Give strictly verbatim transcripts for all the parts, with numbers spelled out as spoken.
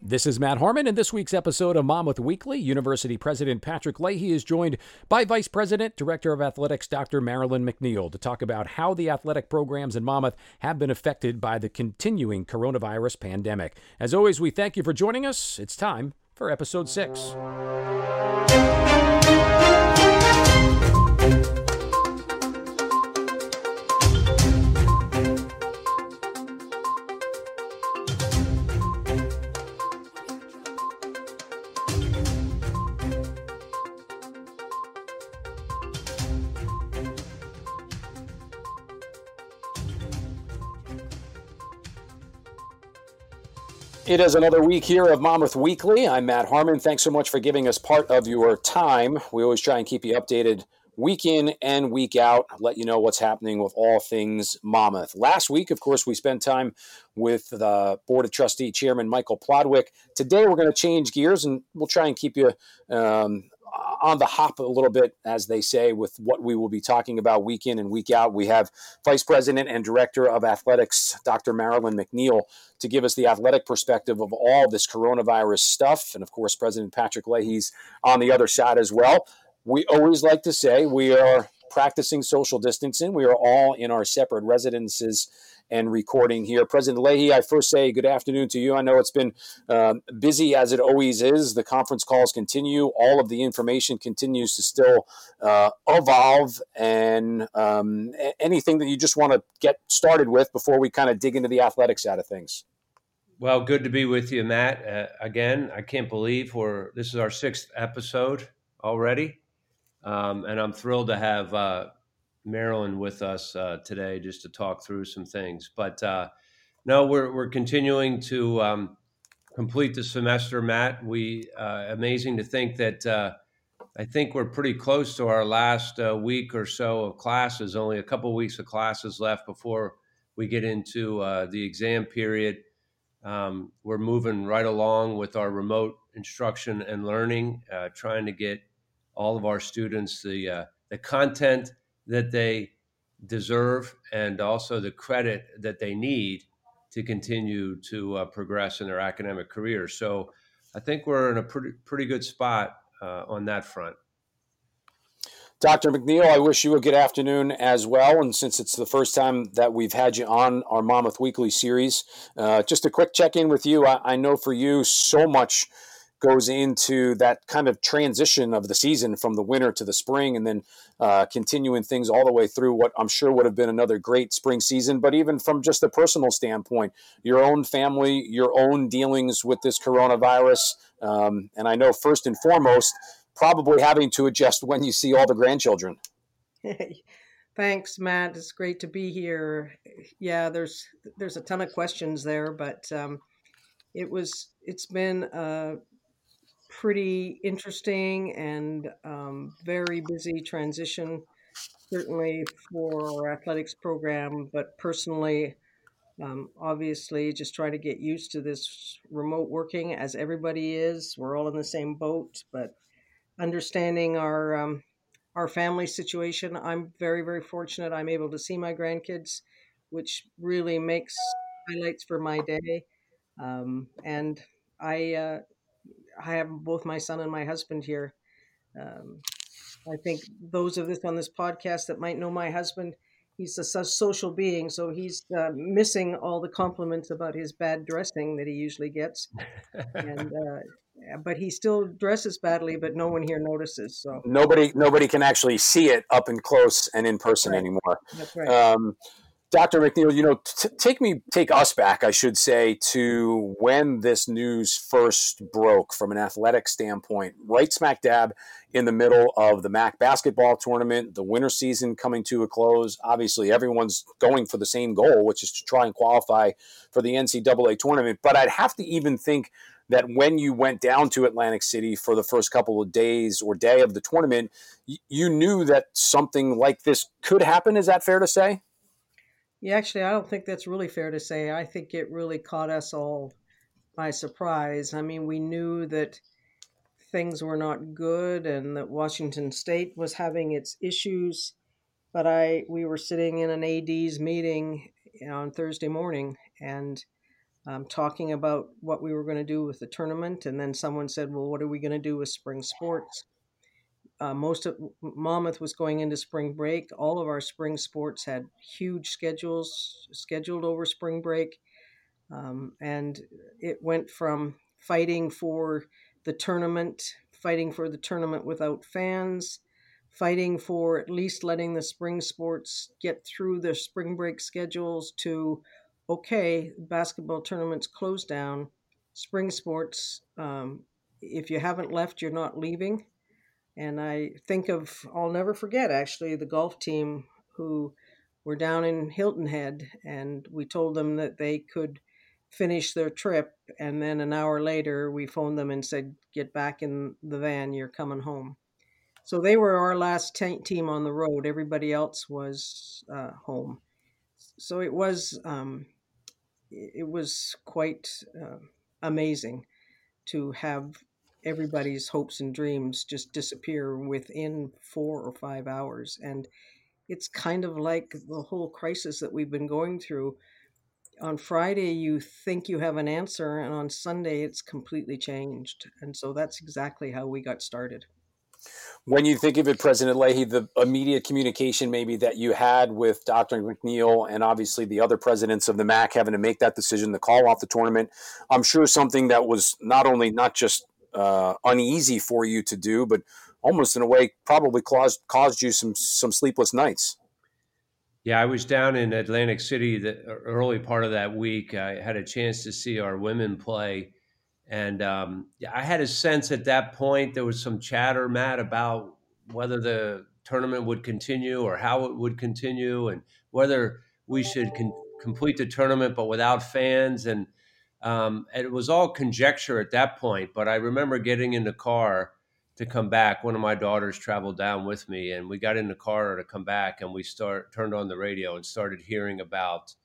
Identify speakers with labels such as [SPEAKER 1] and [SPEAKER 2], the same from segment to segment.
[SPEAKER 1] This is Matt Harmon, and this week's episode of Monmouth Weekly, University President Patrick Leahy is joined by Vice President, Director of Athletics, Doctor Marilyn McNeil, to talk about how the athletic programs in Monmouth have been affected by the continuing coronavirus pandemic. As always, we thank you for joining us. It's time for episode six. It is another week here of Monmouth Weekly. I'm Matt Harmon. Thanks so much for giving us part of your time. We always try and keep you updated week in and week out, let you know what's happening with all things Monmouth. Last week, of course, we spent time with the Board of Trustee Chairman Michael Plodwick. Today, we're going to change gears, and we'll try and keep you um, on the hop a little bit, as they say, with what we will be talking about week in and week out. We have Vice President and Director of Athletics, Doctor Marilyn McNeil, to give us the athletic perspective of all this coronavirus stuff. And of course, President Patrick Leahy's on the other side as well. We always like to say we are practicing social distancing. We are all in our separate residences and recording here. President Leahy, I first say good afternoon to you. I know it's been uh, busy as it always is. The conference calls continue. All of the information continues to still uh, evolve. And um, anything that you just want to get started with before we kind of dig into the athletics side of things?
[SPEAKER 2] Well, good to be with you, Matt. Uh, again, I can't believe we're this is our sixth episode already. Um, and I'm thrilled to have uh, Marilyn with us uh, today just to talk through some things. But uh, no, we're we're continuing to um, complete the semester, Matt. We uh, amazing to think that uh, I think we're pretty close to our last uh, week or so of classes. Only a couple of weeks of classes left before we get into uh, the exam period. Um, we're moving right along with our remote instruction and learning, uh, trying to get all of our students the uh, the content that they deserve and also the credit that they need to continue to uh, progress in their academic career. So I think we're in a pretty pretty good spot uh, on that front.
[SPEAKER 1] Doctor McNeil, I wish you a good afternoon as well. And since it's the first time that we've had you on our Monmouth Weekly series, uh, just a quick check-in with you. I, I know for you, so much goes into that kind of transition of the season from the winter to the spring, and then uh, continuing things all the way through what I'm sure would have been another great spring season. But even from just a personal standpoint, your own family, your own dealings with this coronavirus, um, and I know first and foremost, probably having to adjust when you see all the grandchildren.
[SPEAKER 3] Thanks, Matt. It's great to be here. Yeah, there's there's a ton of questions there, but um, it was it's been a pretty interesting and um, very busy transition, certainly for our athletics program, but personally, um, obviously, just trying to get used to this remote working as everybody is. We're all in the same boat, but understanding our um, our family situation. I'm very, very fortunate. I'm able to see my grandkids, which really makes highlights for my day. Um, and I uh, I have both my son and my husband here. Um, I think those of us on this podcast that might know my husband, he's a so- social being, so he's uh, missing all the compliments about his bad dressing that he usually gets. And uh, but he still dresses badly, but no one here notices. So
[SPEAKER 1] Nobody, nobody can actually see it up and close and in person
[SPEAKER 3] right.
[SPEAKER 1] anymore.
[SPEAKER 3] That's right.
[SPEAKER 1] Um, Doctor McNeil, you know, t- take me, take us back, I should say, to when this news first broke from an athletic standpoint, right smack dab in the middle of the M A C basketball tournament, the winter season coming to a close. Obviously, everyone's going for the same goal, which is to try and qualify for the N C double A tournament. But I'd have to even think that when you went down to Atlantic City for the first couple of days or day of the tournament, y- you knew that something like this could happen. Is that fair to say?
[SPEAKER 3] Yeah, actually, I don't think that's really fair to say. I think it really caught us all by surprise. I mean, we knew that things were not good and that Washington State was having its issues, but I we were sitting in an A D's meeting on Thursday morning, and um, talking about what we were going to do with the tournament. And then someone said, well, what are we going to do with spring sports? Uh, most of Monmouth was going into spring break. All of our spring sports had huge schedules scheduled over spring break. Um, and it went from fighting for the tournament, fighting for the tournament without fans, fighting for at least letting the spring sports get through their spring break schedules to, okay, basketball tournaments closed down, spring sports, um, if you haven't left, you're not leaving. And I think of, I'll never forget actually, the golf team who were down in Hilton Head, and we told them that they could finish their trip. And then an hour later, we phoned them and said, get back in the van, you're coming home. So they were our last te- team on the road. Everybody else was uh, home. So it was, um, it was quite uh, amazing to have everybody's hopes and dreams just disappear within four or five hours. And it's kind of like the whole crisis that we've been going through. On Friday, you think you have an answer, and on Sunday, it's completely changed. And so that's exactly how we got started.
[SPEAKER 1] When you think of it, President Leahy, the immediate communication maybe that you had with Doctor McNeil and obviously the other presidents of the M A C having to make that decision to call off the tournament, I'm sure something that was not only not just uh, uneasy for you to do, but almost in a way probably caused, caused you some, some sleepless nights.
[SPEAKER 2] Yeah, I was down in Atlantic City the early part of that week. I had a chance to see our women play. And um, yeah, I had a sense at that point there was some chatter, Matt, about whether the tournament would continue or how it would continue and whether we should con- complete the tournament but without fans. And, um, and it was all conjecture at that point. But I remember getting in the car to come back. One of my daughters traveled down with me, and we got in the car to come back, and we start turned on the radio and started hearing about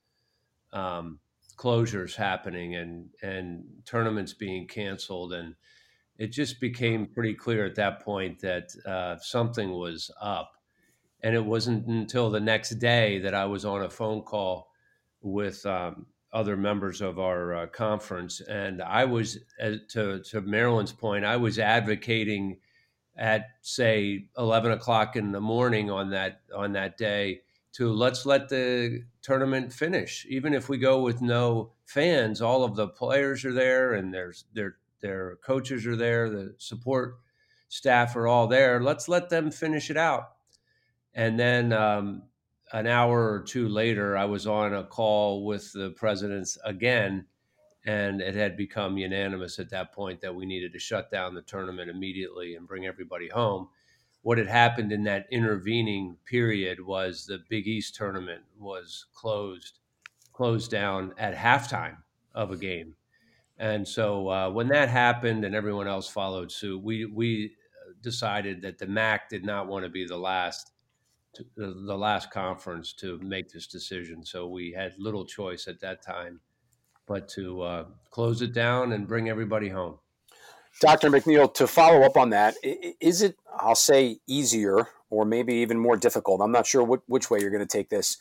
[SPEAKER 2] um, closures happening and and tournaments being canceled, and it just became pretty clear at that point that uh, something was up. And it wasn't until the next day that I was on a phone call with um, other members of our uh, conference, and I was, uh, to to Marilyn's point, I was advocating at say eleven o'clock in the morning on that on that day to let's let the tournament finish, even if we go with no fans. All of the players are there, and there's their their coaches are there, the support staff are all there. Let's let them finish it out. And then um, an hour or two later, I was on a call with the presidents again, and it had become unanimous at that point that we needed to shut down the tournament immediately and bring everybody home. What had happened in that intervening period was the Big East tournament was closed closed down at halftime of a game. And so uh, when that happened and everyone else followed suit, we we decided that the M A C did not want to be the last to, the, the last conference to make this decision. So we had little choice at that time but to uh, close it down and bring everybody home.
[SPEAKER 1] Doctor McNeil, to follow up on that, is it, I'll say, easier or maybe even more difficult? I'm not sure what, which way you're going to take this.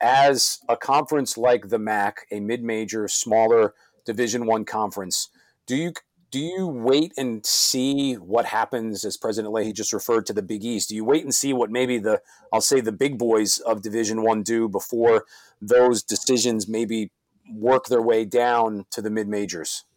[SPEAKER 1] As a conference like the M A C, a mid-major, smaller Division One conference, do you do you wait and see what happens, as President Leahy just referred to the Big East? Do you wait and see what maybe the, I'll say, the big boys of Division One do before those decisions maybe work their way down to the mid-majors?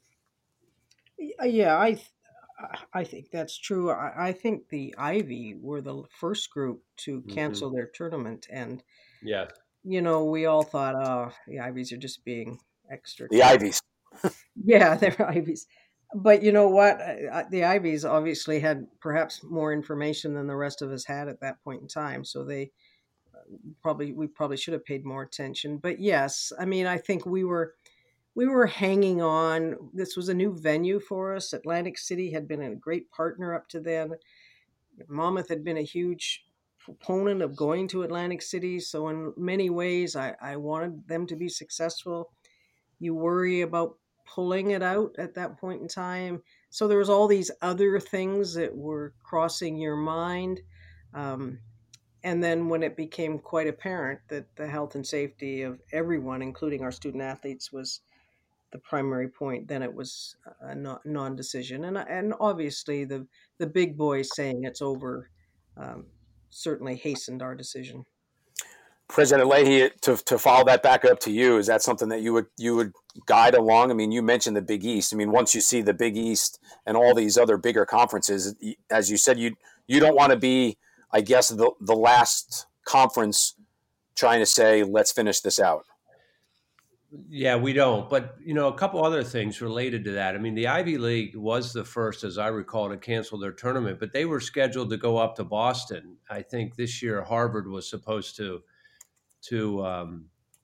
[SPEAKER 3] Yeah, I I think that's true. I, I think the Ivy were the first group to
[SPEAKER 2] Mm-hmm.
[SPEAKER 3] cancel their tournament, and
[SPEAKER 2] Yes.
[SPEAKER 3] you know we all thought, oh, the Ivies are just being extra
[SPEAKER 1] The
[SPEAKER 3] careful.
[SPEAKER 1] Ivies.
[SPEAKER 3] Yeah, they're Ivies. But you know what? Uh, The Ivies obviously had perhaps more information than the rest of us had at that point in time, so they probably we probably should have paid more attention. But yes, I mean, I think we were we were hanging on. This was a new venue for us. Atlantic City had been a great partner up to then. Monmouth had been a huge proponent of going to Atlantic City, so in many ways, I, I wanted them to be successful. You worry about pulling it out at that point in time. So there was all these other things that were crossing your mind. Um, and then when it became quite apparent that the health and safety of everyone, including our student athletes, was the primary point, then it was a non- non-decision. And and obviously the the big boys saying it's over um, certainly hastened our decision.
[SPEAKER 1] President Leahy, to, to follow that back up to you, is that something that you would you would guide along? I mean, you mentioned the Big East. I mean, once you see the Big East and all these other bigger conferences, as you said, you you don't want to be, I guess, the the last conference trying to say, let's finish this out.
[SPEAKER 2] Yeah, we don't. But, you know, a couple other things related to that. I mean, the Ivy League was the first, as I recall, to cancel their tournament, but they were scheduled to go up to Boston. I think this year Harvard was supposed to to um,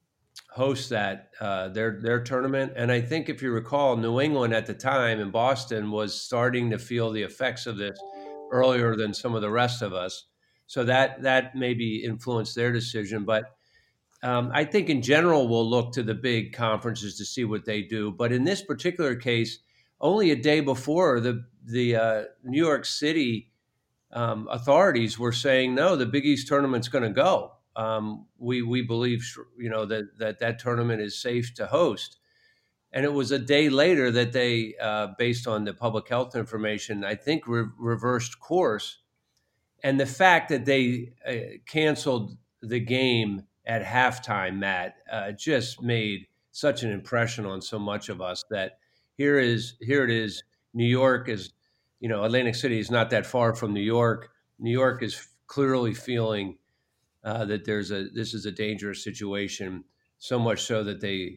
[SPEAKER 2] host that uh, their their tournament. And I think if you recall, New England at the time in Boston was starting to feel the effects of this earlier than some of the rest of us. So that that maybe influenced their decision. But um, I think in general, we'll look to the big conferences to see what they do. But in this particular case, only a day before, the the uh, New York City um, authorities were saying, no, the Big East tournament's going to go. Um, we we believe, you know, that, that that tournament is safe to host. And it was a day later that they, uh, based on the public health information, I think re- reversed course. And the fact that they uh, canceled the game at halftime, Matt, uh, just made such an impression on so much of us that here is here it is. New York is, you know, Atlantic City is not that far from New York. New York is clearly feeling uh, that there's a this is a dangerous situation. So much so that they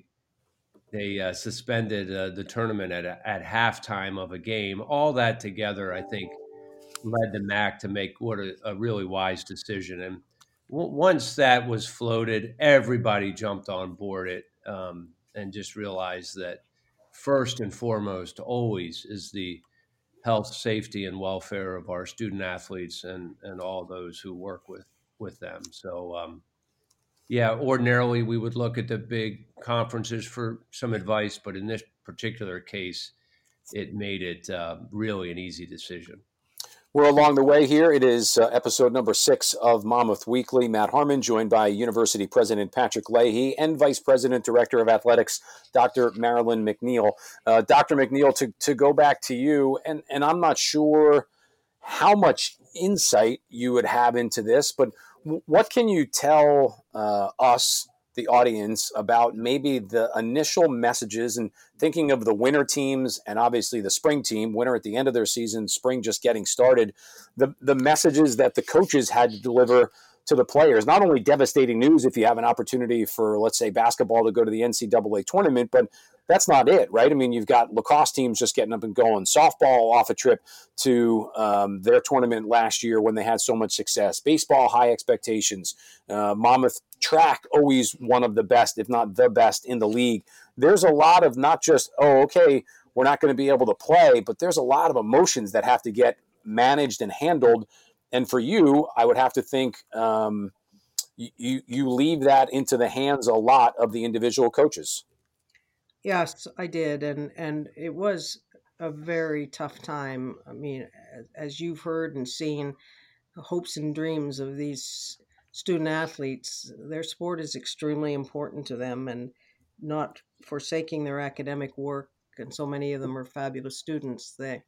[SPEAKER 2] they uh, suspended uh, the tournament at at halftime of a game. All that together, I think, led the M A C to make what a, a really wise decision. And w- once that was floated, everybody jumped on board it um, and just realized that first and foremost, always is the health, safety, and welfare of our student athletes and and all those who work with with them. So. Um, yeah, ordinarily we would look at the big conferences for some advice, but in this particular case, it made it uh, really an easy decision.
[SPEAKER 1] We're along the way here. It is uh, episode number six of Monmouth Weekly. Matt Harmon, joined by University President Patrick Leahy and Vice President, Director of Athletics, Doctor Marilyn McNeil. Uh, Doctor McNeil, to, to go back to you, and, and I'm not sure how much insight you would have into this, but w- what can you tell uh, us, the audience, about maybe the initial messages and thinking of the winter teams and obviously the spring team, winter at the end of their season, spring just getting started, the, the messages that the coaches had to deliver to the players? Not only devastating news if you have an opportunity for, let's say, basketball to go to the N C double A tournament, but that's not it, right? I mean, you've got lacrosse teams just getting up and going, softball off a trip to um, their tournament last year when they had so much success, baseball, high expectations, uh, Monmouth track, always one of the best, if not the best in the league. There's a lot of not just, oh, okay, we're not going to be able to play, but there's a lot of emotions that have to get managed and handled. And for you, I would have to think um, you, you leave that into the hands a lot of the individual coaches.
[SPEAKER 3] Yes, I did, and and it was a very tough time. I mean, as, as you've heard and seen, the hopes and dreams of these student athletes, their sport is extremely important to them, and not forsaking their academic work. And so many of them are fabulous students. They,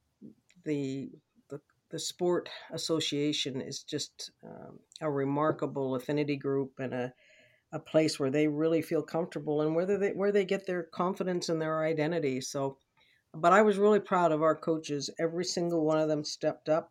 [SPEAKER 3] the the the sport association is just um, a remarkable affinity group and a a place where they really feel comfortable and whether they where they get their confidence and their identity. So, but I was really proud of our coaches. Every single one of them stepped up.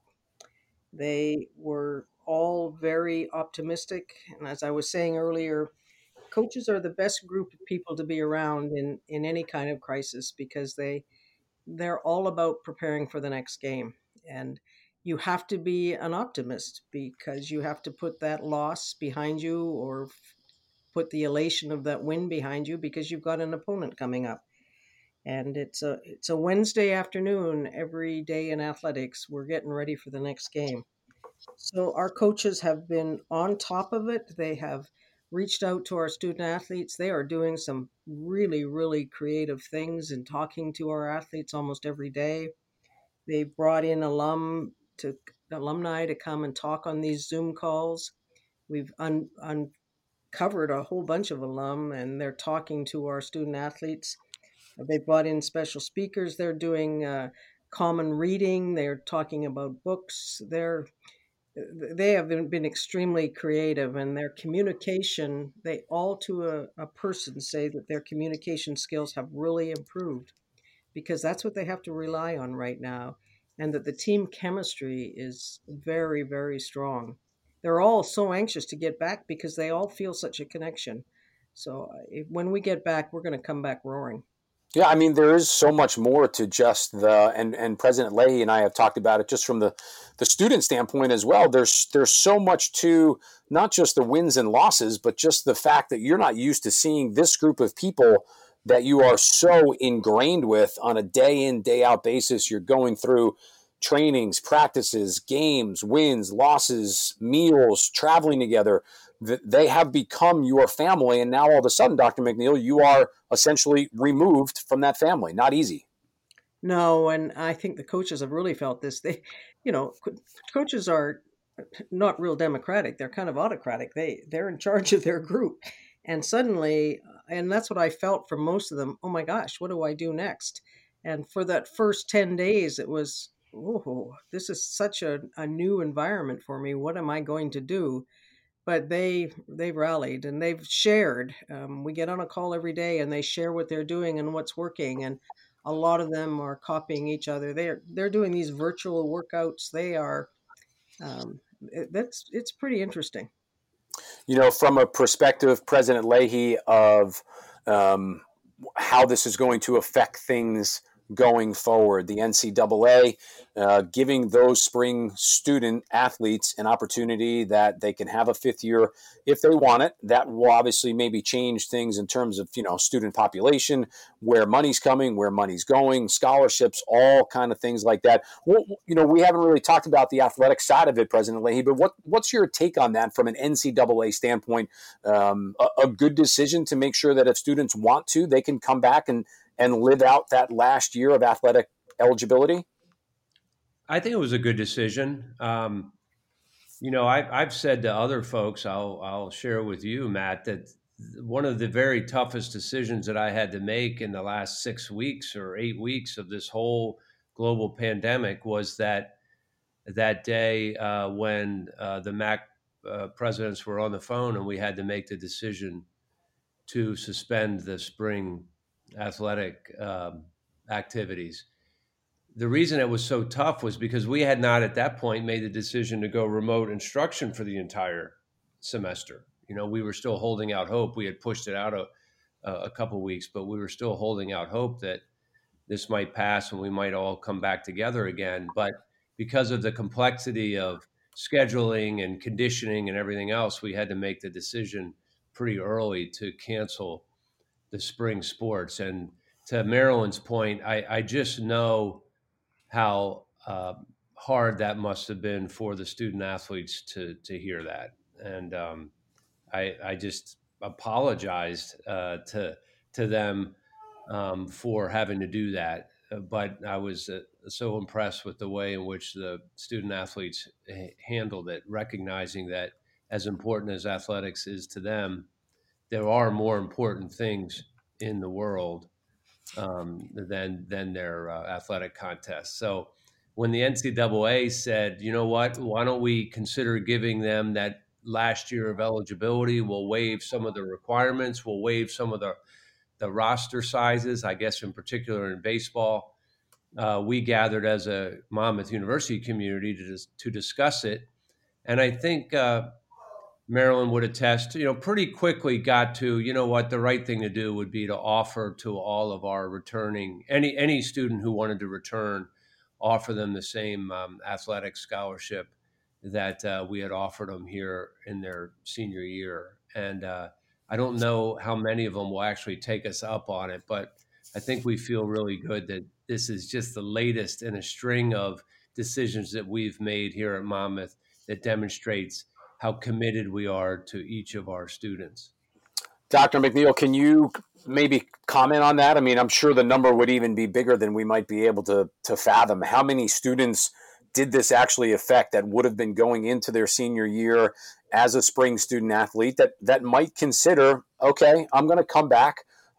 [SPEAKER 3] They were all very optimistic, and as I was saying earlier, coaches are the best group of people to be around in in any kind of crisis because they they're all about preparing for the next game. And you have to be an optimist because you have to put that loss behind you or put the elation of that win behind you because you've got an opponent coming up. And it's a it's a Wednesday afternoon every day in athletics. We're getting ready for the next game. So our coaches have been on top of it. They have reached out to our student athletes. They are doing some really, really creative things and talking to our athletes almost every day. They've brought in alum to alumni to come and talk on these Zoom calls. We've un, un, covered a whole bunch of alum and they're talking to our student athletes. They brought in special speakers. They're doing uh, common reading. They're talking about books. They're they have been, been extremely creative, and their communication, they all to a, a person say that their communication skills have really improved, because that's what they have to rely on right now, and that the team chemistry is very, very strong. They're all so anxious to get back because they all feel such a connection. So uh, if, when we get back, we're going to come back roaring.
[SPEAKER 1] Yeah, I mean, there is so much more to just the and and President Leahy and I have talked about it just from the the student standpoint as well. There's there's so much to not just the wins and losses, but just the fact that you're not used to seeing this group of people that you are so ingrained with on a day in, day out basis. You're going through trainings, practices, games, wins, losses, meals, traveling together. They have become your family, and now all of a sudden, Doctor McNeil, you are essentially removed from that family. Not easy.
[SPEAKER 3] No, and I think the coaches have really felt this. They, you know, co- coaches are not real democratic. They're kind of autocratic. They they're in charge of their group, and suddenly, and that's what I felt from most of them. Oh my gosh, what do I do next? And for that first ten days, it was, oh, this is such a, a new environment for me. What am I going to do? But they they've rallied and they've shared. Um, we get on a call every day, and they share what they're doing and what's working. And a lot of them are copying each other. They're they're doing these virtual workouts. They are. Um, it, that's it's pretty interesting.
[SPEAKER 1] You know, from a perspective, President Leahy, of um, how this is going to affect things going forward. The N C double A uh, giving those spring student athletes an opportunity that they can have a fifth year if they want it. That will obviously maybe change things in terms of, you know, student population, where money's coming, where money's going, scholarships, all kind of things like that. Well, you know, we haven't really talked about the athletic side of it, President Leahy, but what what's your take on that from an N C double A standpoint? Um, a, a good decision to make sure that if students want to, they can come back and and live out that last year of athletic eligibility?
[SPEAKER 2] I think it was a good decision. Um, you know, I've, I've said to other folks, I'll, I'll share with you, Matt, that one of the very toughest decisions that I had to make in the last six weeks or eight weeks of this whole global pandemic was that that day uh, when uh, the M A C uh, presidents were on the phone and we had to make the decision to suspend the spring athletic um, activities. The reason it was so tough was because we had not at that point made the decision to go remote instruction for the entire semester. You know, we were still holding out hope. We had pushed it out a, a couple of weeks, but we were still holding out hope that this might pass and we might all come back together again. But because of the complexity of scheduling and conditioning and everything else, we had to make the decision pretty early to cancel the spring sports. And to Marilyn's point, I, I just know how uh, hard that must have been for the student athletes to to hear that. And um, I, I just apologized uh, to to them um, for having to do that. Uh, But I was uh, so impressed with the way in which the student athletes h- handled it, recognizing that as important as athletics is to them, there are more important things in the world um, than than their uh, athletic contests. So when the N C double A said, you know what, why don't we consider giving them that last year of eligibility? We'll waive some of the requirements. We'll waive some of the the roster sizes. I guess in particular in baseball, uh, we gathered as a Monmouth University community to dis- to discuss it, and I think. Uh, Marilyn would attest, you know, pretty quickly got to, you know what, the right thing to do would be to offer to all of our returning, any any student who wanted to return, offer them the same um, athletic scholarship that uh, we had offered them here in their senior year. And uh, I don't know how many of them will actually take us up on it, but I think we feel really good that this is just the latest in a string of decisions that we've made here at Monmouth that demonstrates how committed we are to each of our students.
[SPEAKER 1] Doctor McNeil, can you maybe comment on that? I mean, I'm sure the number would even be bigger than we might be able to to fathom. How many students did this actually affect that would have been going into their senior year as a spring student athlete that that might consider, okay, I'm going to come back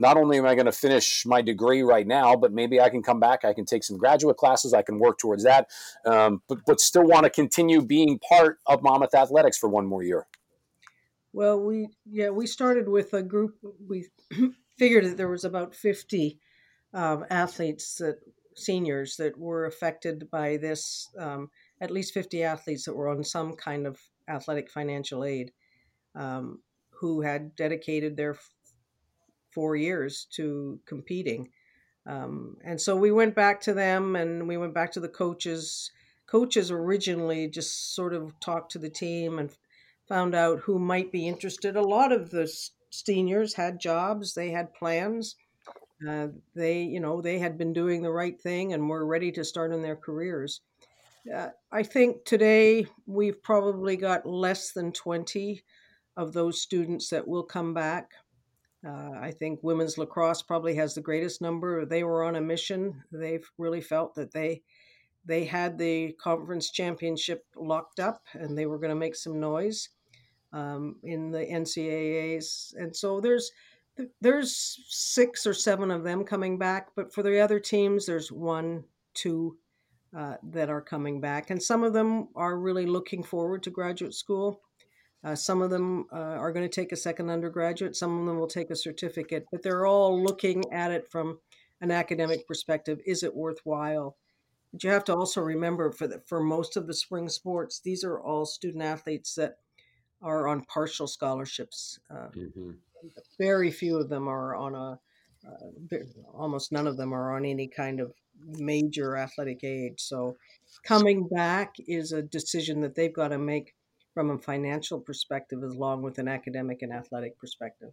[SPEAKER 1] not only am I going to finish my degree right now, but maybe I can come back, I can take some graduate classes, I can work towards that, um, but, but still want to continue being part of Monmouth Athletics for one more year.
[SPEAKER 3] Well, we yeah we started with a group. We figured that there was about fifty um, athletes that seniors that were affected by this. Um, at least fifty athletes that were on some kind of athletic financial aid, um, who had dedicated their f- four years to competing. Um, and so we went back to them, and we went back to the coaches. Coaches originally just sort of talked to the team and found out who might be interested. A lot of the seniors had jobs, they had plans. Uh, they, you know, they had been doing the right thing and were ready to start in their careers. Uh, I think today we've probably got less than twenty of those students that will come back. Uh, I think women's lacrosse probably has the greatest number. They were on a mission. They've really felt that they they had the conference championship locked up, and they were going to make some noise um, in the N C A As. And so there's there's six or seven of them coming back, but for the other teams, there's one, two uh, that are coming back, and some of them are really looking forward to graduate school. Uh, some of them uh, are going to take a second undergraduate. Some of them will take a certificate, but they're all looking at it from an academic perspective. Is it worthwhile? But you have to also remember for the, for most of the spring sports, these are all student athletes that are on partial scholarships. Uh,
[SPEAKER 2] Mm-hmm.
[SPEAKER 3] very few of them are on a, uh, almost none of them are on any kind of major athletic aid. So coming back is a decision that they've got to make from a financial perspective, along with an academic and athletic perspective.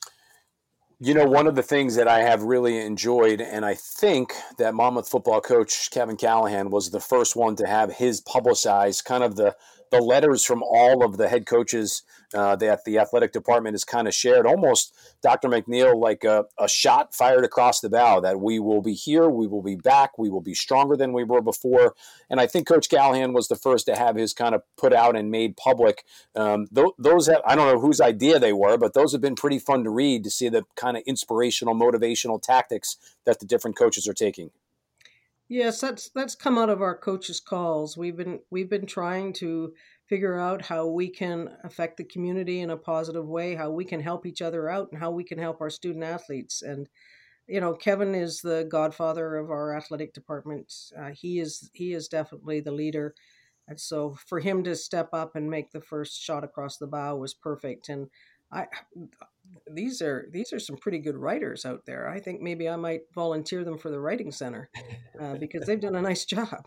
[SPEAKER 1] You know, one of the things that I have really enjoyed, and I think that Monmouth football coach Kevin Callahan was the first one to have his publicized kind of the the letters from all of the head coaches uh, that the athletic department has kind of shared, almost Doctor McNeil like a, a shot fired across the bow that we will be here, we will be back, we will be stronger than we were before. And I think Coach Callahan was the first to have his kind of put out and made public. Um, th- those have, I don't know whose idea they were, but those have been pretty fun to read, to see the kind of inspirational, motivational tactics that the different coaches are taking.
[SPEAKER 3] Yes, that's that's come out of our coaches' calls. We've been we've been trying to figure out how we can affect the community in a positive way, how we can help each other out, and how we can help our student athletes. And you know, Kevin is the godfather of our athletic department. Uh, he is he is definitely the leader, and so for him to step up and make the first shot across the bow was perfect. And I these are these are some pretty good writers out there. I think maybe I might volunteer them for the writing center uh, because they've done a nice job.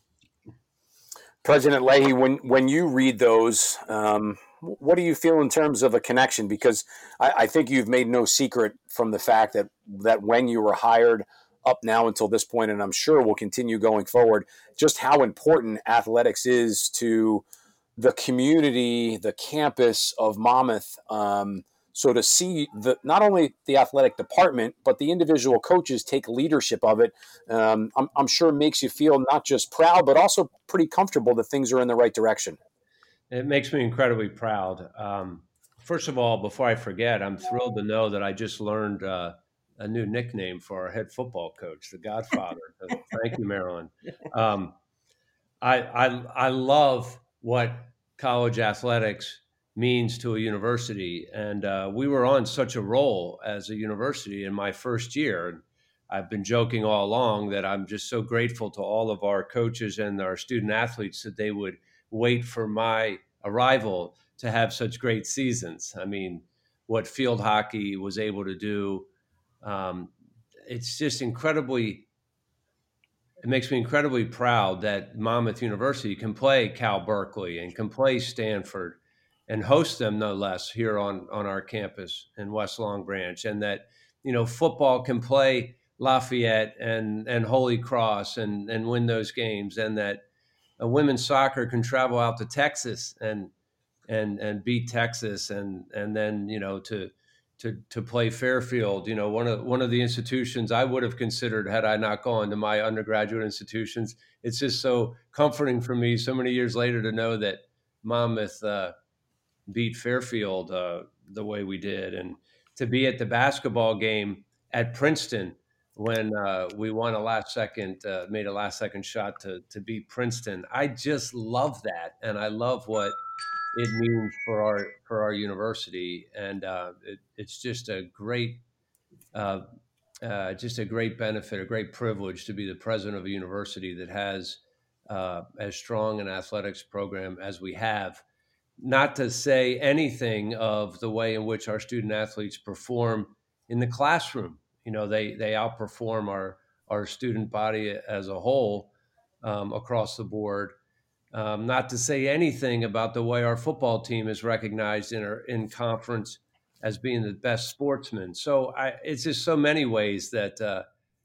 [SPEAKER 1] President Leahy, when when you read those, um, what do you feel in terms of a connection? Because I, I think you've made no secret from the fact that that when you were hired up now until this point, and I'm sure will continue going forward, just how important athletics is to the community, the campus of Monmouth. Um, so to see the not only the athletic department, but the individual coaches take leadership of it, um, I'm, I'm sure makes you feel not just proud, but also pretty comfortable that things are in the right direction.
[SPEAKER 2] It makes me incredibly proud. Um, first of all, before I forget, I'm thrilled to know that I just learned uh, a new nickname for our head football coach, the Godfather. Thank you, Marilyn. Um, I, I I love what college athletics means to a university, and uh, we were on such a roll as a university in my first year. I've been joking all along that I'm just so grateful to all of our coaches and our student athletes that they would wait for my arrival to have such great seasons. I mean, what field hockey was able to do, um, it's just incredibly it makes me incredibly proud that Monmouth University can play Cal Berkeley and can play Stanford and host them, no less, here on, on our campus in West Long Branch, and that, you know, football can play Lafayette and, and Holy Cross and, and win those games, and that a women's soccer can travel out to Texas and and and beat Texas, and and then, you know, to to to play Fairfield, you know, one of one of the institutions I would have considered had I not gone to my undergraduate institutions. It's just so comforting for me so many years later to know that Monmouth uh, beat Fairfield uh, the way we did, and to be at the basketball game at Princeton when uh, we won a last second, uh, made a last second shot to to beat Princeton. I just love that, and I love what it means for our for our university, and uh, it, it's just a great. Uh, uh, just a great benefit, a great privilege to be the president of a university that has uh, as strong an athletics program as we have. Not to say anything of the way in which our student athletes perform in the classroom. You know, they they outperform our our student body as a whole um, across the board. Um, not to say anything about the way our football team is recognized in our in conference as being the best sportsman. So I, it's just so many ways that uh,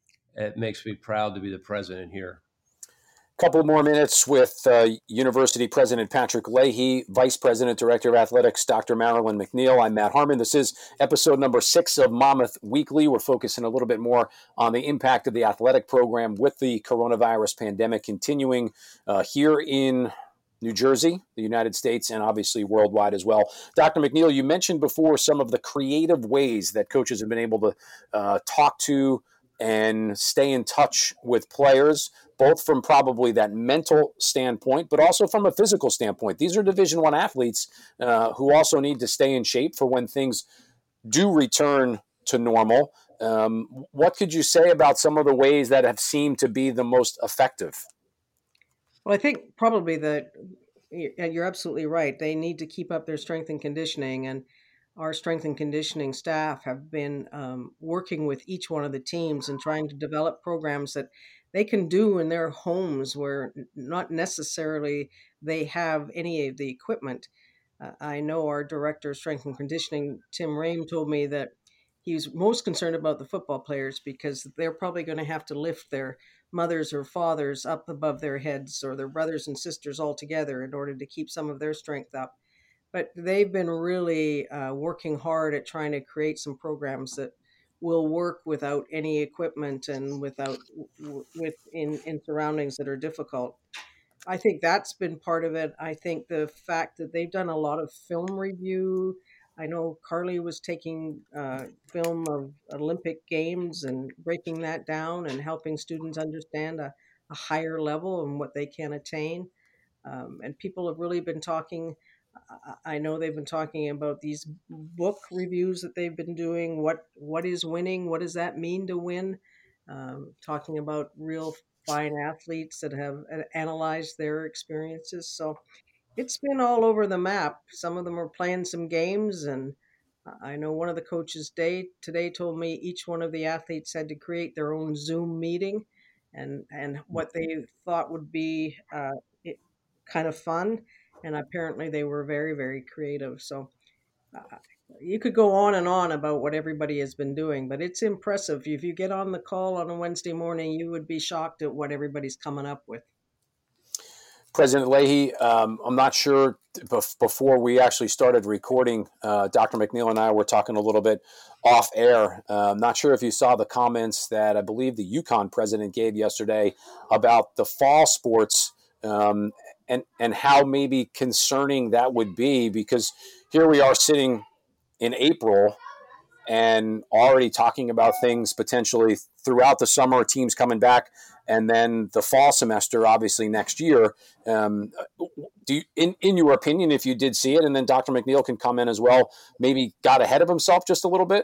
[SPEAKER 2] it makes me proud to be the president here.
[SPEAKER 1] Couple more minutes with uh, University President Patrick Leahy, Vice President, Director of Athletics, Doctor Marilyn McNeil. I'm Matt Harmon. This is episode number six of Monmouth Weekly. We're focusing a little bit more on the impact of the athletic program with the coronavirus pandemic continuing uh, here in New Jersey, the United States, and obviously worldwide as well. Doctor McNeil, you mentioned before some of the creative ways that coaches have been able to uh, talk to and stay in touch with players, both from probably that mental standpoint, but also from a physical standpoint. These are Division One athletes uh, who also need to stay in shape for when things do return to normal. Um, what could you say about some of the ways that have seemed to be the most effective?
[SPEAKER 3] Well, I think probably that you're absolutely right. They need to keep up their strength and conditioning, and our strength and conditioning staff have been um, working with each one of the teams and trying to develop programs that they can do in their homes where not necessarily they have any of the equipment. Uh, I know our director of strength and conditioning, Tim Rame, told me that he's most concerned about the football players because they're probably going to have to lift their mothers or fathers up above their heads or their brothers and sisters all together in order to keep some of their strength up. But they've been really uh, working hard at trying to create some programs that will work without any equipment and without with in, in surroundings that are difficult. I think that's been part of it. I think the fact that they've done a lot of film review. I know Carly was taking uh, film of Olympic Games and breaking that down and helping students understand a, a higher level and what they can attain. Um, and people have really been talking. I know they've been talking about these book reviews that they've been doing. What what is winning? What does that mean to win? Um, talking about real fine athletes that have analyzed their experiences. So it's been all over the map. Some of them are playing some games, and I know one of the coaches day today told me each one of the athletes had to create their own Zoom meeting, and and what they thought would be uh, it, kind of fun, and apparently they were very very creative. So uh, you could go on and on about what everybody has been doing, but it's impressive. If you get on the call on a Wednesday morning, you would be shocked at what everybody's coming up with.
[SPEAKER 1] President Leahy, um, I'm not sure bef- before we actually started recording, uh, Doctor McNeil and I were talking a little bit off air. Uh, I'm not sure if you saw the comments that I believe the UConn president gave yesterday about the fall sports um, and, and how maybe concerning that would be, because here we are sitting in April and already talking about things potentially throughout the summer, teams coming back, and then the fall semester, obviously next year. Um, do you, in in your opinion, if you did see it, and then Doctor McNeil can come in as well, maybe got ahead of himself just a little bit?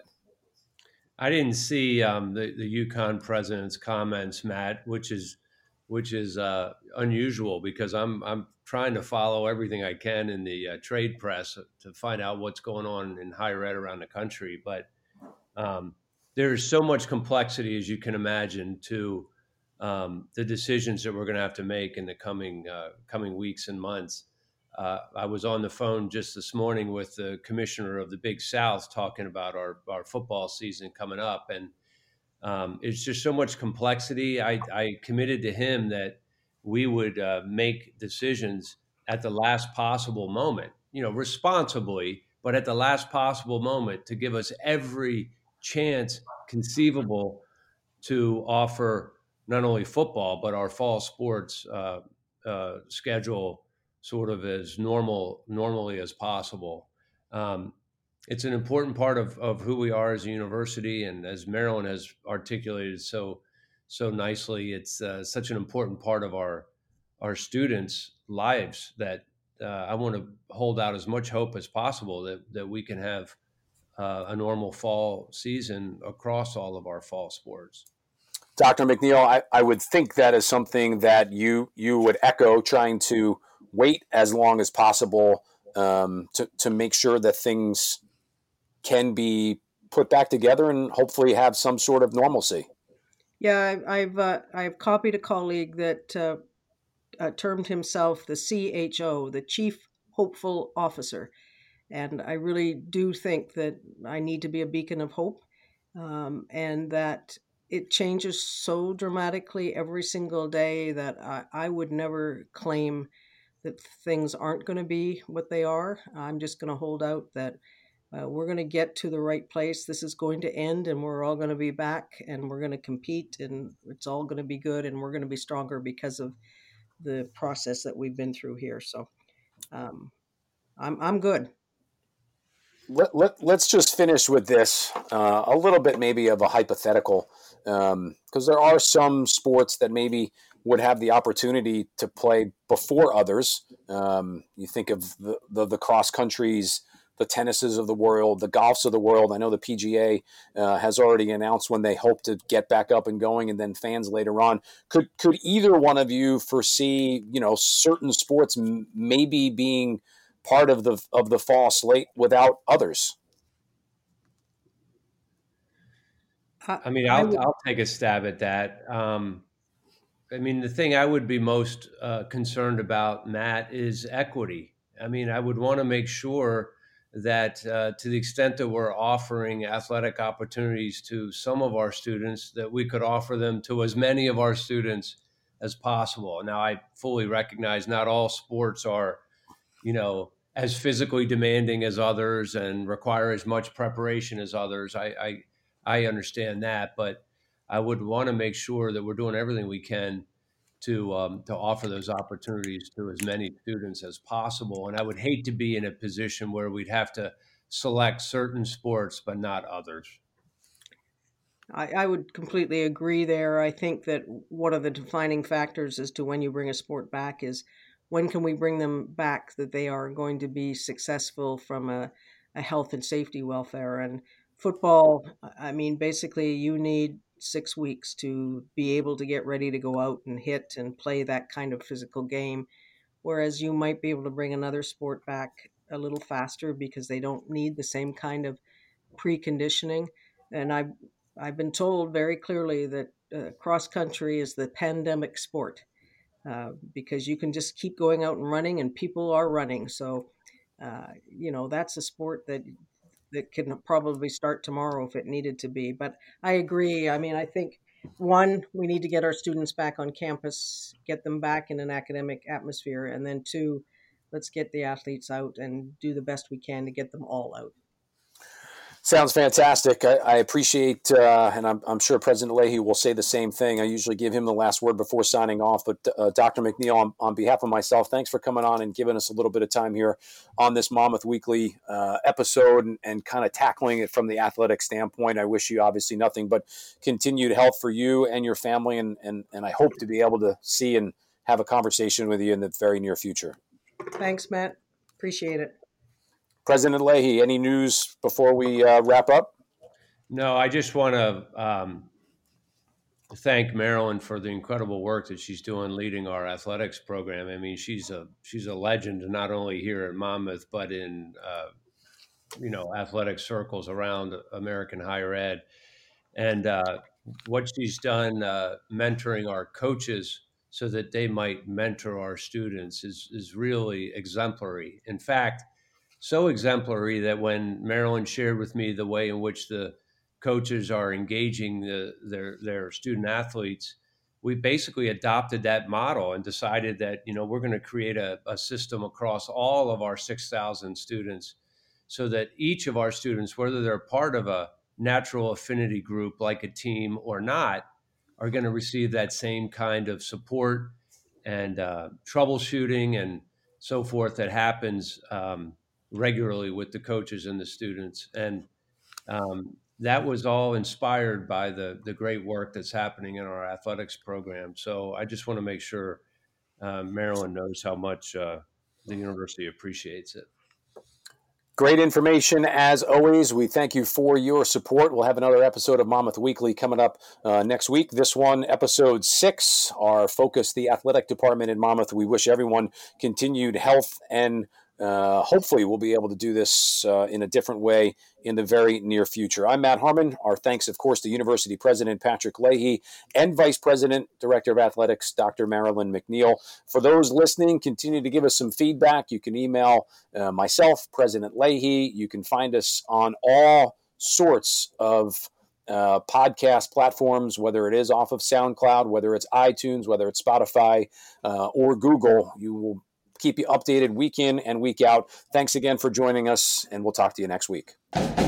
[SPEAKER 2] I didn't see um, the the UConn president's comments, Matt, which is which is uh, unusual because I'm I'm trying to follow everything I can in the uh, trade press to find out what's going on in higher ed around the country. But um, there's so much complexity, as you can imagine, to um, the decisions that we're going to have to make in the coming uh, coming weeks and months. Uh, I was on the phone just this morning with the commissioner of the Big South talking about our, our football season coming up. And um, it's just so much complexity. I, I committed to him that we would uh, make decisions at the last possible moment, you know, responsibly, but at the last possible moment to give us every chance conceivable to offer not only football, but our fall sports uh, uh, schedule sort of as normal, normally as possible. Um, it's an important part of, of who we are as a university. And as Marilyn has articulated so, so nicely, it's uh, such an important part of our, our students' lives that uh, I want to hold out as much hope as possible that, that we can have uh, a normal fall season across all of our fall sports.
[SPEAKER 1] Doctor McNeil, I, I would think that is something that you you would echo, trying to wait as long as possible um, to, to make sure that things can be put back together and hopefully have some sort of normalcy.
[SPEAKER 3] Yeah, I, I've uh, I've copied a colleague that uh, uh, termed himself the C H O, the Chief Hopeful Officer, and I really do think that I need to be a beacon of hope, um, and that it changes so dramatically every single day that I, I would never claim that things aren't going to be what they are. I'm just going to hold out that uh, we're going to get to the right place. This is going to end, and we're all going to be back, and we're going to compete, and it's all going to be good, and we're going to be stronger because of the process that we've been through here. So um, I'm I'm good.
[SPEAKER 1] Let, let, let's just finish with this, uh, a little bit maybe of a hypothetical, because um, there are some sports that maybe would have the opportunity to play before others. Um, you think of the, the, the cross countries, the tennises of the world, the golfs of the world. I know the P G A uh, has already announced when they hope to get back up and going, and then fans later on. Could could either one of you foresee, you know, certain sports m- maybe being part of the of the fall slate without others?
[SPEAKER 3] I,
[SPEAKER 2] I mean,
[SPEAKER 3] I
[SPEAKER 2] I'll
[SPEAKER 3] would.
[SPEAKER 2] I'll take a stab at that. Um, I mean, the thing I would be most uh, concerned about, Matt, is equity. I mean, I would want to make sure that uh, to the extent that we're offering athletic opportunities to some of our students, that we could offer them to as many of our students as possible. Now, I fully recognize not all sports are, you know, as physically demanding as others and require as much preparation as others. I I, I understand that, but I would want to make sure that we're doing everything we can to um, to offer those opportunities to as many students as possible. And I would hate to be in a position where we'd have to select certain sports but not others.
[SPEAKER 3] I, I would completely agree there. I think that one of the defining factors as to when you bring a sport back is when can we bring them back that they are going to be successful from a, a health and safety welfare. And football, I mean, basically, you need six weeks to be able to get ready to go out and hit and play that kind of physical game. Whereas you might be able to bring another sport back a little faster because they don't need the same kind of preconditioning. And I I've been told very clearly that uh, cross country is the pandemic sport uh, because you can just keep going out and running, and people are running. So, uh, you know, that's a sport that that can probably start tomorrow if it needed to be. But I agree. I mean, I think one, we need to get our students back on campus, get them back in an academic atmosphere, and then two, let's get the athletes out and do the best we can to get them all out.
[SPEAKER 1] Sounds fantastic. I, I appreciate, uh, and I'm, I'm sure President Leahy will say the same thing. I usually give him the last word before signing off. But uh, Doctor McNeil, on, on behalf of myself, thanks for coming on and giving us a little bit of time here on this Monmouth Weekly uh, episode and, and kind of tackling it from the athletic standpoint. I wish you obviously nothing but continued health for you and your family, and, and, and I hope to be able to see and have a conversation with you in the very near future.
[SPEAKER 3] Thanks, Matt. Appreciate it.
[SPEAKER 1] President Leahy, any news before we uh, wrap up?
[SPEAKER 2] No, I just want to um, thank Marilyn for the incredible work that she's doing leading our athletics program. I mean, she's a she's a legend not only here at Monmouth but in uh, you know athletic circles around American higher ed, and uh, what she's done uh, mentoring our coaches so that they might mentor our students is is really exemplary. In fact, so exemplary that when Marilyn shared with me the way in which the coaches are engaging the, their their student athletes, we basically adopted that model and decided that you know we're going to create a, a system across all of our six thousand students, so that each of our students, whether they're part of a natural affinity group like a team or not, are going to receive that same kind of support and uh, troubleshooting and so forth that happens. Um, regularly with the coaches and the students. And um, that was all inspired by the the great work that's happening in our athletics program. So I just want to make sure uh, Maryland knows how much uh, the university appreciates it.
[SPEAKER 1] Great information as always. We thank you for your support. We'll have another episode of Monmouth Weekly coming up uh, next week. This one, episode six, our focus, the athletic department in Monmouth. We wish everyone continued health, and uh, hopefully we'll be able to do this uh, in a different way in the very near future. I'm Matt Harmon. Our thanks, of course, to University President Patrick Leahy and Vice President, Director of Athletics, Doctor Marilyn McNeil. For those listening, continue to give us some feedback. You can email uh, myself, President Leahy. You can find us on all sorts of uh, podcast platforms, whether it is off of SoundCloud, whether it's iTunes, whether it's Spotify, uh, or Google. You will keep you updated week in and week out. Thanks again for joining us, and we'll talk to you next week.